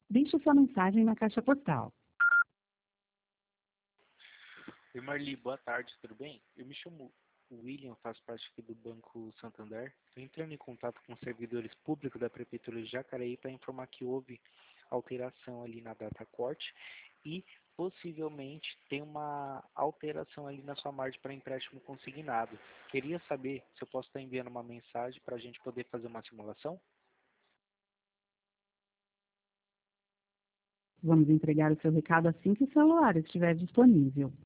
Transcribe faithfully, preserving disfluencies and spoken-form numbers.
Deixe sua mensagem na caixa postal. Oi, Marli, boa tarde, tudo bem? Eu me chamo William, faço parte aqui do Banco Santander. Estou entrando em contato com os servidores públicos da Prefeitura de Jacareí para informar que houve alteração ali na data corte e possivelmente tem uma alteração ali na sua margem para empréstimo consignado. Queria saber se eu posso estar enviando uma mensagem para a gente poder fazer uma simulação? Vamos entregar o seu recado assim que o celular estiver disponível.